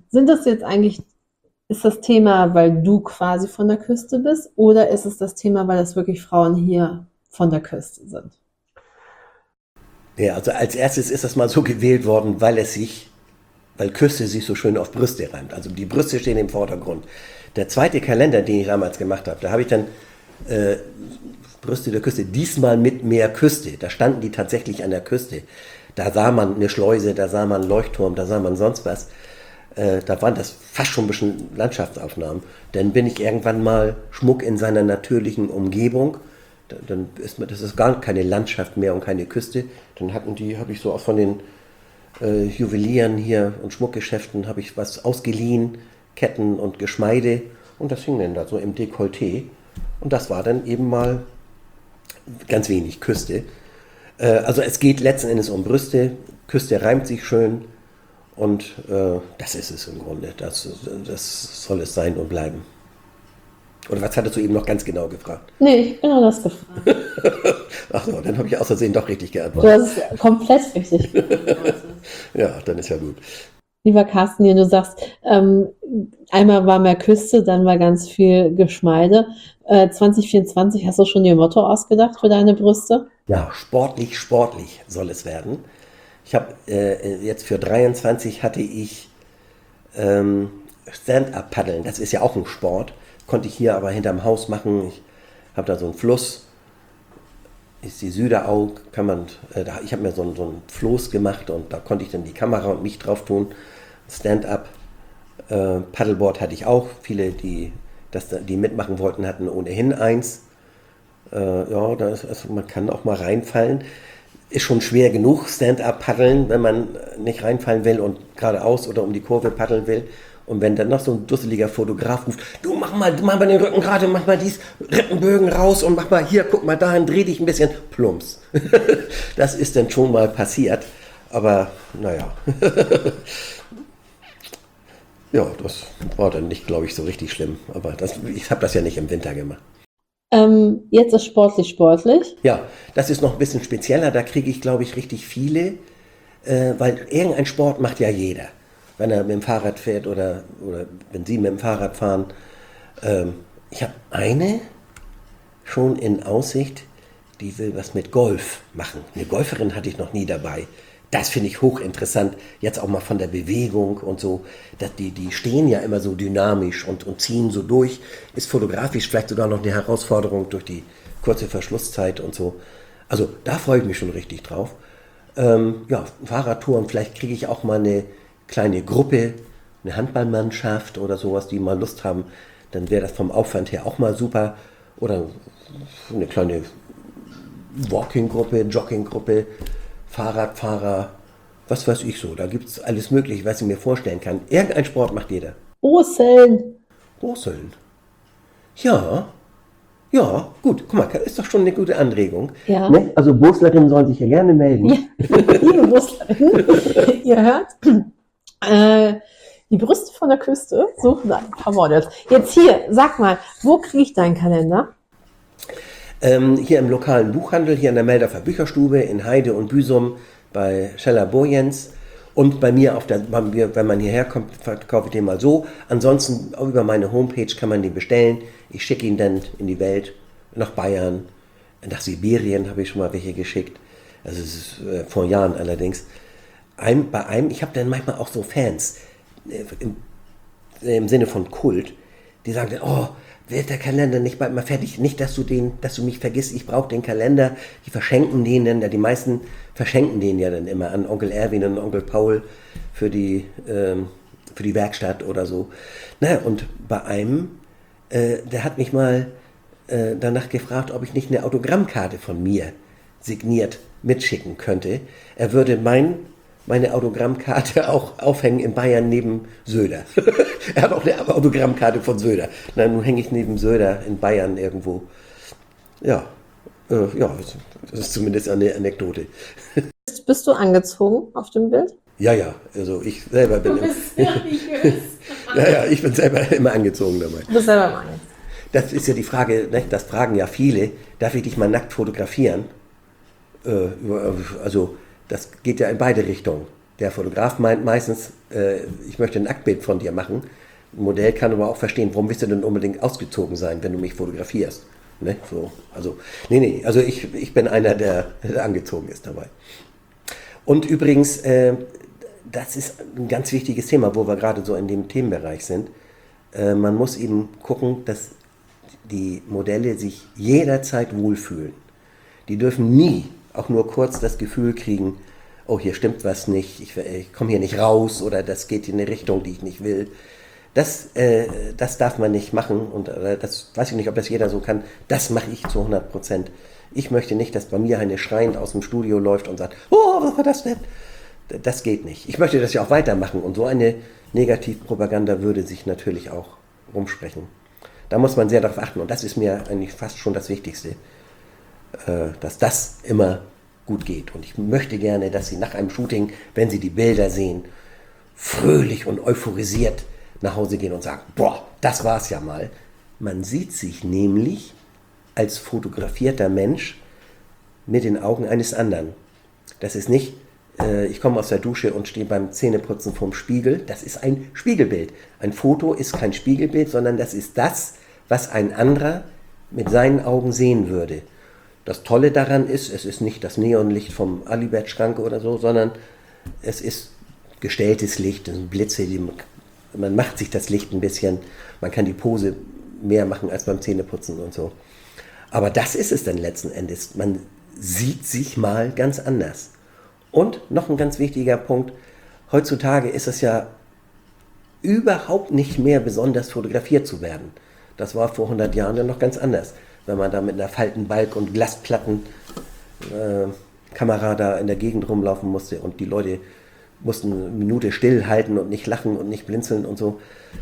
ist das Thema, weil du quasi von der Küste bist, oder ist es das Thema, weil es wirklich Frauen hier von der Küste sind? Ja, also als erstes ist das mal so gewählt worden, weil Küste sich so schön auf Brüste reimt. Also die Brüste stehen im Vordergrund. Der zweite Kalender, den ich damals gemacht habe, da habe ich dann Brüste der Küste, diesmal mit mehr Küste. Da standen die tatsächlich an der Küste. Da sah man eine Schleuse, da sah man einen Leuchtturm, da sah man sonst was. Da waren das fast schon ein bisschen Landschaftsaufnahmen. Dann bin ich irgendwann mal Schmuck in seiner natürlichen Umgebung. Dann das ist gar keine Landschaft mehr und keine Küste. Dann habe ich so auch von den Juwelieren hier und Schmuckgeschäften habe ich was ausgeliehen, Ketten und Geschmeide, und das hing dann da so im Dekolleté, und das war dann eben mal ganz wenig Küste. Also es geht letzten Endes um Brüste, Küste reimt sich schön, und das ist es im Grunde, das soll es sein und bleiben. Oder was hattest du eben noch ganz genau gefragt? Nee, ich bin nur das gefragt. Ach so, dann habe ich aus Versehen doch richtig Du geantwortet. hast es komplett richtig gemacht. Ja, dann ist ja gut. Lieber Carsten, hier, du sagst, einmal war mehr Küste, dann war ganz viel Geschmeide. 2024 hast du schon dir Motto ausgedacht für deine Brüste? Ja, sportlich soll es werden. Ich habe jetzt für 23 hatte ich Stand-Up-Paddeln. Das ist ja auch ein Sport. Konnte ich hier aber hinterm Haus machen. Ich habe da so einen Fluss. Ist die Süderau, ich habe mir so einen Floß gemacht, und da konnte ich dann die Kamera und mich drauf tun. Stand-up, Paddleboard hatte ich auch. Viele, die mitmachen wollten, hatten ohnehin eins. Man kann auch mal reinfallen. Ist schon schwer genug, Stand-up paddeln, wenn man nicht reinfallen will und geradeaus oder um die Kurve paddeln will. Und wenn dann noch so ein dusseliger Fotograf ruft, du mach mal den Rücken gerade, mach mal dies, Rippenbögen raus und mach mal hier, guck mal dahin, dreh dich ein bisschen, plumps. Das ist dann schon mal passiert, aber naja. Ja, das war dann nicht, glaube ich, so richtig schlimm, aber ich habe das ja nicht im Winter gemacht. Jetzt ist sportlich. Ja, das ist noch ein bisschen spezieller, da kriege ich, glaube ich, richtig viele, weil irgendein Sport macht ja jeder. Wenn er mit dem Fahrrad fährt oder wenn Sie mit dem Fahrrad fahren. Ich habe eine schon in Aussicht, die will was mit Golf machen. Eine Golferin hatte ich noch nie dabei. Das finde ich hochinteressant, jetzt auch mal von der Bewegung und so. Die stehen ja immer so dynamisch und ziehen so durch. Ist fotografisch vielleicht sogar noch eine Herausforderung durch die kurze Verschlusszeit und so. Also da freue ich mich schon richtig drauf. Fahrradtouren, vielleicht kriege ich auch mal eine kleine Gruppe, eine Handballmannschaft oder sowas, die mal Lust haben, dann wäre das vom Aufwand her auch mal super. Oder eine kleine Walking-Gruppe, Jogging-Gruppe, Fahrradfahrer, was weiß ich so, da gibt es alles Mögliche, was ich mir vorstellen kann. Irgendein Sport macht jeder. Brusseln. Brusseln. Ja, ja, gut, guck mal, ist doch schon eine gute Anregung. Ja. Ne? Also Brustlerinnen sollen sich ja gerne melden. Ja. Liebe Brustlerinnen, ihr hört, die Brüste von der Küste suchen ein paar Models. Jetzt hier, sag mal, wo kriege ich deinen Kalender? Hier im lokalen Buchhandel, hier in der Meldorfer Bücherstube in Heide und Büsum bei Scheller Burjens und bei mir, wenn man hierher kommt, verkaufe ich den mal so. Ansonsten auch über meine Homepage kann man den bestellen. Ich schicke ihn dann in die Welt, nach Bayern, nach Sibirien habe ich schon mal welche geschickt. Also es ist vor Jahren allerdings. Ich habe dann manchmal auch so Fans im Sinne von Kult, die sagen dann, oh, wird der Kalender nicht bald mal fertig? Nicht, dass du mich vergisst, ich brauche den Kalender. Die verschenken den dann, die meisten verschenken den ja dann immer an Onkel Erwin und Onkel Paul für die Werkstatt oder so. Naja, und bei einem, der hat mich mal danach gefragt, ob ich nicht eine Autogrammkarte von mir signiert mitschicken könnte. Er würde meine Autogrammkarte auch aufhängen in Bayern neben Söder. Er hat auch eine Autogrammkarte von Söder. Na, nun hänge ich neben Söder in Bayern irgendwo. Ja, das ist zumindest eine Anekdote. Bist du angezogen auf dem Bild? Ja, also ich selber bin ich bin selber immer angezogen dabei. Du bist selber mal angezogen. Das ist ja die Frage, ne? Das fragen ja viele, darf ich dich mal nackt fotografieren? Also das geht ja in beide Richtungen. Der Fotograf meint meistens, ich möchte ein Nacktbild von dir machen. Ein Modell kann aber auch verstehen, warum willst du denn unbedingt ausgezogen sein, wenn du mich fotografierst? Ne? So, also ich bin einer, der angezogen ist dabei. Und übrigens, das ist ein ganz wichtiges Thema, wo wir gerade so in dem Themenbereich sind. Man muss eben gucken, dass die Modelle sich jederzeit wohlfühlen. Die dürfen nie auch nur kurz das Gefühl kriegen, oh, hier stimmt was nicht, ich komme hier nicht raus oder das geht in eine Richtung, die ich nicht will. Das darf man nicht machen und das weiß ich nicht, ob das jeder so kann. Das mache ich zu 100%. Ich möchte nicht, dass bei mir eine schreiend aus dem Studio läuft und sagt, oh, was war das denn? Das geht nicht. Ich möchte das ja auch weitermachen und so eine Negativpropaganda würde sich natürlich auch rumsprechen. Da muss man sehr darauf achten und das ist mir eigentlich fast schon das Wichtigste, dass das immer gut geht. Und ich möchte gerne, dass Sie nach einem Shooting, wenn Sie die Bilder sehen, fröhlich und euphorisiert nach Hause gehen und sagen, boah, das war's ja mal. Man sieht sich nämlich als fotografierter Mensch mit den Augen eines anderen. Das ist nicht, ich komme aus der Dusche und stehe beim Zähneputzen vorm Spiegel. Das ist ein Spiegelbild. Ein Foto ist kein Spiegelbild, sondern das ist das, was ein anderer mit seinen Augen sehen würde. Das Tolle daran ist, es ist nicht das Neonlicht vom Alibert-Schrank oder so, sondern es ist gestelltes Licht, Blitze, man macht sich das Licht ein bisschen, man kann die Pose mehr machen als beim Zähneputzen und so. Aber das ist es dann letzten Endes. Man sieht sich mal ganz anders. Und noch ein ganz wichtiger Punkt, heutzutage ist es ja überhaupt nicht mehr besonders fotografiert zu werden. Das war vor 100 Jahren dann noch ganz anders, wenn man da mit einer Faltenbalg- und Glasplatten Kamera da in der Gegend rumlaufen musste und die Leute mussten eine Minute stillhalten und nicht lachen und nicht blinzeln und so.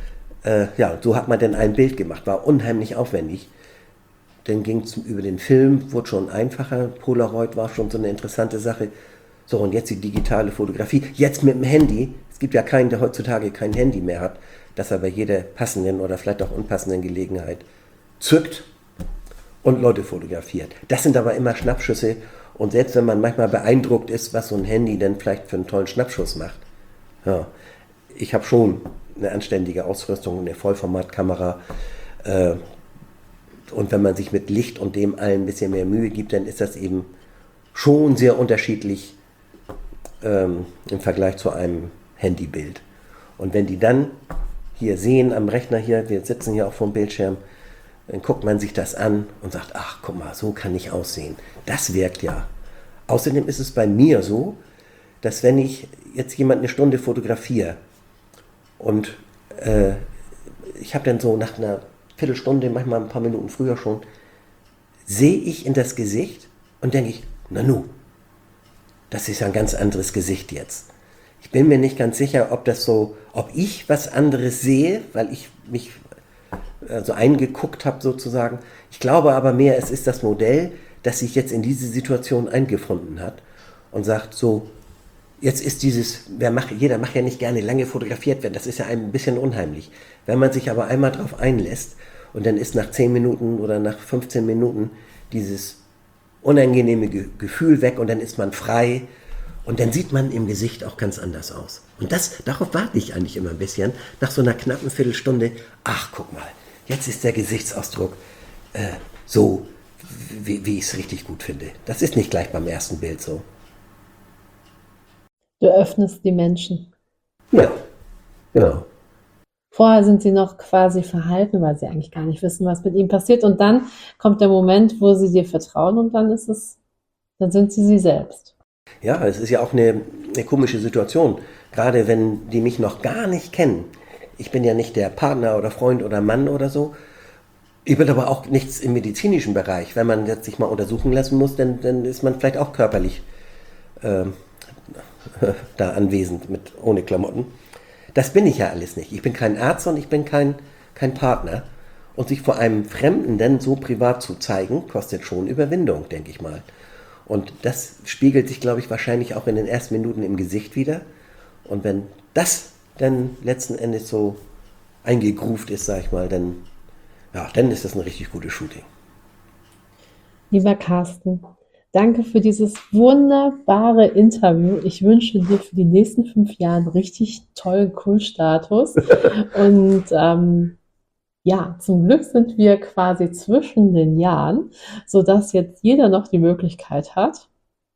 So hat man dann ein Bild gemacht, war unheimlich aufwendig. Dann ging es über den Film, wurde schon einfacher. Polaroid war schon so eine interessante Sache. So, und jetzt die digitale Fotografie. Jetzt mit dem Handy. Es gibt ja keinen, der heutzutage kein Handy mehr hat, das er bei jeder passenden oder vielleicht auch unpassenden Gelegenheit zückt und Leute fotografiert. Das sind aber immer Schnappschüsse. Und selbst wenn man manchmal beeindruckt ist, was so ein Handy denn vielleicht für einen tollen Schnappschuss macht. Ja, ich habe schon eine anständige Ausrüstung, eine Vollformatkamera. Und wenn man sich mit Licht und dem allen ein bisschen mehr Mühe gibt, dann ist das eben schon sehr unterschiedlich im Vergleich zu einem Handybild. Und wenn die dann hier sehen am Rechner hier, wir sitzen hier auch vor dem Bildschirm, dann guckt man sich das an und sagt, ach guck mal, so kann ich aussehen. Das wirkt ja. Außerdem ist es bei mir so, dass wenn ich jetzt jemanden eine Stunde fotografiere und ich habe dann so nach einer Viertelstunde, manchmal ein paar Minuten früher schon, sehe ich in das Gesicht und denke ich, Nanu, das ist ja ein ganz anderes Gesicht jetzt. Ich bin mir nicht ganz sicher, ob ich was anderes sehe, weil ich mich so eingeguckt habe sozusagen. Ich glaube aber mehr, es ist das Modell, das sich jetzt in diese Situation eingefunden hat und sagt so, jetzt ist jeder macht ja nicht gerne lange fotografiert werden, das ist ja ein bisschen unheimlich. Wenn man sich aber einmal drauf einlässt und dann ist nach 10 Minuten oder nach 15 Minuten dieses unangenehme Gefühl weg und dann ist man frei und dann sieht man im Gesicht auch ganz anders aus. Und darauf warte ich eigentlich immer ein bisschen, nach so einer knappen Viertelstunde, ach guck mal, jetzt ist der Gesichtsausdruck so, wie ich es richtig gut finde. Das ist nicht gleich beim ersten Bild so. Du öffnest die Menschen. Ja, genau. Vorher sind sie noch quasi verhalten, weil sie eigentlich gar nicht wissen, was mit ihnen passiert. Und dann kommt der Moment, wo sie dir vertrauen und dann sind sie selbst. Ja, es ist ja auch eine komische Situation, gerade wenn die mich noch gar nicht kennen. Ich bin ja nicht der Partner oder Freund oder Mann oder so. Ich bin aber auch nichts im medizinischen Bereich. Wenn man jetzt sich mal untersuchen lassen muss, dann ist man vielleicht auch körperlich da anwesend ohne Klamotten. Das bin ich ja alles nicht. Ich bin kein Arzt und ich bin kein Partner. Und sich vor einem Fremden dann so privat zu zeigen, kostet schon Überwindung, denke ich mal. Und das spiegelt sich, glaube ich, wahrscheinlich auch in den ersten Minuten im Gesicht wieder. Und wenn das dann letzten Endes so eingegroovt ist, sage ich mal, dann ist das ein richtig gutes Shooting. Lieber Carsten, danke für dieses wunderbare Interview. Ich wünsche dir für die nächsten 5 Jahre einen richtig tollen Kultstatus. Und zum Glück sind wir quasi zwischen den Jahren, sodass jetzt jeder noch die Möglichkeit hat.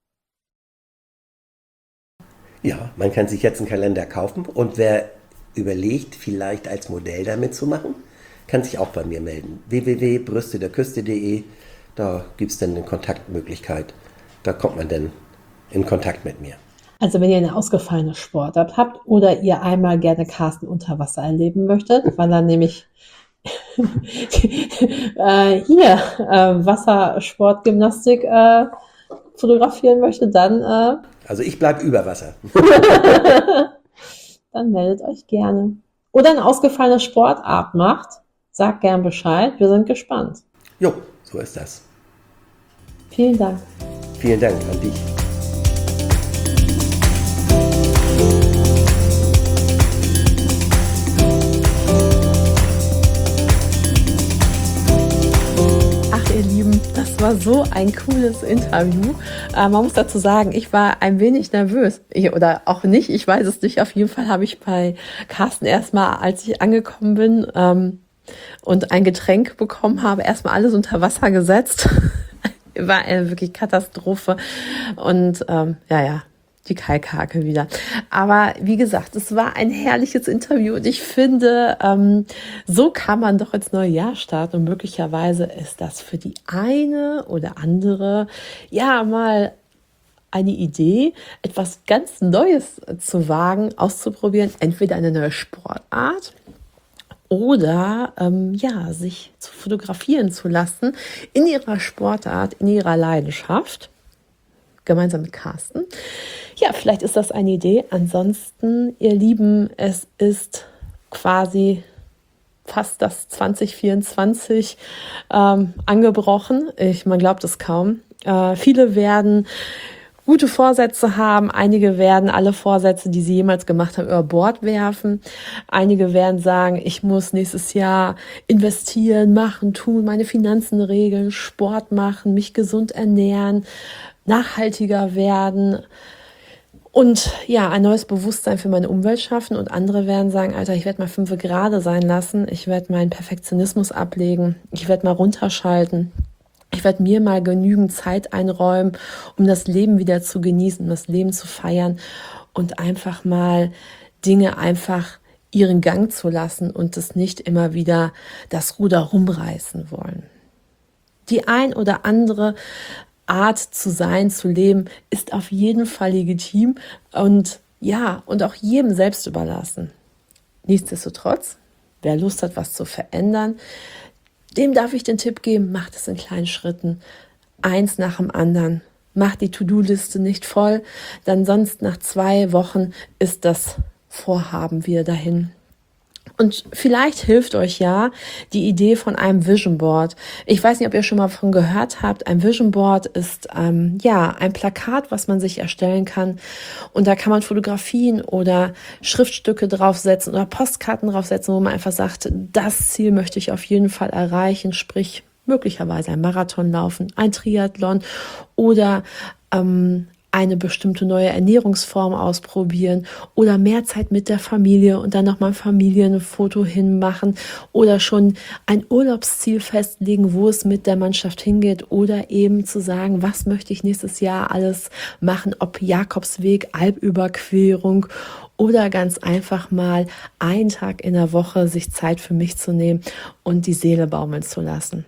Ja, man kann sich jetzt einen Kalender kaufen und wer überlegt, vielleicht als Modell damit zu machen, kann sich auch bei mir melden. www.brüstederküste.de, da gibt es dann eine Kontaktmöglichkeit. Da kommt man dann in Kontakt mit mir. Also wenn ihr eine ausgefallene Sportart habt oder ihr einmal gerne Carsten unter Wasser erleben möchtet, weil er nämlich Wassersportgymnastik fotografieren möchte, dann Also ich bleibe über Wasser. dann meldet euch gerne. Oder eine ausgefallene Sportart macht, sagt gern Bescheid, wir sind gespannt. Jo, so ist das. Vielen Dank. Vielen Dank an dich. Ihr Lieben, das war so ein cooles Interview. Man muss dazu sagen, ich war ein wenig nervös. Oder auch nicht, ich weiß es nicht. Auf jeden Fall habe ich bei Carsten erstmal, als ich angekommen bin und ein Getränk bekommen habe, erstmal alles unter Wasser gesetzt. War wirklich Katastrophe. Und die Kalkhake wieder. Aber wie gesagt, es war ein herrliches Interview und ich finde, so kann man doch ins neue Jahr starten und möglicherweise ist das für die eine oder andere mal eine Idee, etwas ganz Neues zu wagen, auszuprobieren, entweder eine neue Sportart oder sich zu fotografieren zu lassen in ihrer Sportart, in ihrer Leidenschaft. Gemeinsam mit Carsten. Ja, vielleicht ist das eine Idee. Ansonsten, ihr Lieben, es ist quasi fast das 2024 angebrochen. Man glaubt es kaum. Viele werden gute Vorsätze haben. Einige werden alle Vorsätze, die sie jemals gemacht haben, über Bord werfen. Einige werden sagen, ich muss nächstes Jahr investieren, machen, tun, meine Finanzen regeln, Sport machen, mich gesund ernähren, nachhaltiger werden und ein neues Bewusstsein für meine Umwelt schaffen. Und andere werden sagen, Alter, ich werde mal 5 gerade sein lassen, ich werde meinen Perfektionismus ablegen, ich werde mal runterschalten, ich werde mir mal genügend Zeit einräumen, um das Leben wieder zu genießen, um das Leben zu feiern und einfach mal Dinge einfach ihren Gang zu lassen und es nicht immer wieder das Ruder rumreißen wollen. Die ein oder andere Art zu sein, zu leben, ist auf jeden Fall legitim und auch jedem selbst überlassen. Nichtsdestotrotz, wer Lust hat, was zu verändern, dem darf ich den Tipp geben, macht es in kleinen Schritten, eins nach dem anderen mach die To-Do-Liste nicht voll, dann sonst nach 2 Wochen ist das Vorhaben wieder dahin. Und vielleicht hilft euch ja die Idee von einem Vision Board. Ich weiß nicht, ob ihr schon mal davon gehört habt. Ein Vision Board ist ein Plakat, was man sich erstellen kann. Und da kann man Fotografien oder Schriftstücke draufsetzen oder Postkarten draufsetzen, wo man einfach sagt, das Ziel möchte ich auf jeden Fall erreichen. Sprich, möglicherweise ein Marathon laufen, ein Triathlon oder eine bestimmte neue Ernährungsform ausprobieren oder mehr Zeit mit der Familie und dann nochmal ein Familienfoto hinmachen oder schon ein Urlaubsziel festlegen, wo es mit der Mannschaft hingeht oder eben zu sagen, was möchte ich nächstes Jahr alles machen, ob Jakobsweg, Alpüberquerung oder ganz einfach mal einen Tag in der Woche sich Zeit für mich zu nehmen und die Seele baumeln zu lassen.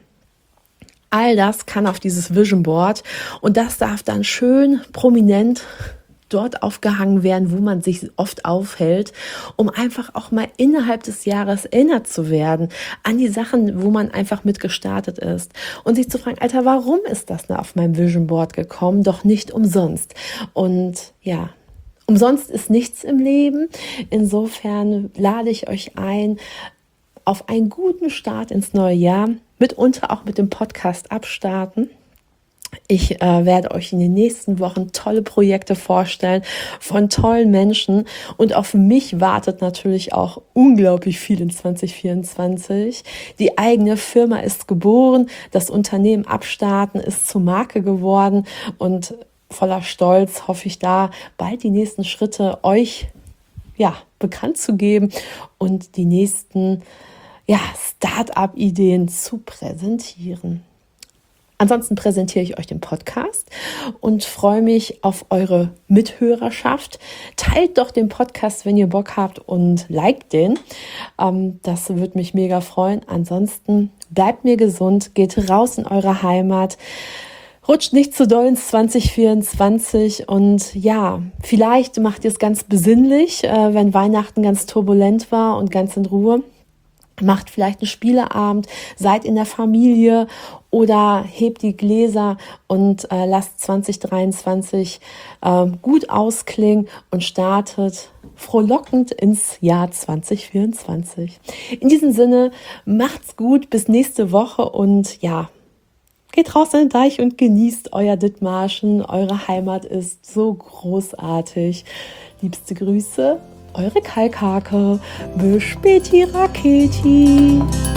All das kann auf dieses Vision Board und das darf dann schön prominent dort aufgehangen werden, wo man sich oft aufhält, um einfach auch mal innerhalb des Jahres erinnert zu werden an die Sachen, wo man einfach mit gestartet ist und sich zu fragen, Alter, warum ist das denn auf meinem Vision Board gekommen? Doch nicht umsonst. Und ja, umsonst ist nichts im Leben. Insofern lade ich euch ein, auf einen guten Start ins neue Jahr, mitunter auch mit dem Podcast abstarten. Ich werde euch in den nächsten Wochen tolle Projekte vorstellen von tollen Menschen und auf mich wartet natürlich auch unglaublich viel in 2024. Die eigene Firma ist geboren, das Unternehmen Abstarten ist zur Marke geworden und voller Stolz hoffe ich da bald die nächsten Schritte euch bekannt zu geben und die nächsten Start-up-Ideen zu präsentieren. Ansonsten präsentiere ich euch den Podcast und freue mich auf eure Mithörerschaft. Teilt doch den Podcast, wenn ihr Bock habt und liked den. Das würde mich mega freuen. Ansonsten bleibt mir gesund, geht raus in eure Heimat. Rutscht nicht zu doll ins 2024 und vielleicht macht ihr es ganz besinnlich, wenn Weihnachten ganz turbulent war und ganz in Ruhe. Macht vielleicht einen Spieleabend, seid in der Familie oder hebt die Gläser und lasst 2023 gut ausklingen und startet frohlockend ins Jahr 2024. In diesem Sinne, macht's gut, bis nächste Woche und geht raus in den Deich und genießt euer Dithmarschen. Eure Heimat ist so großartig. Liebste Grüße. Eure Kalkhake, bis späti Raketi.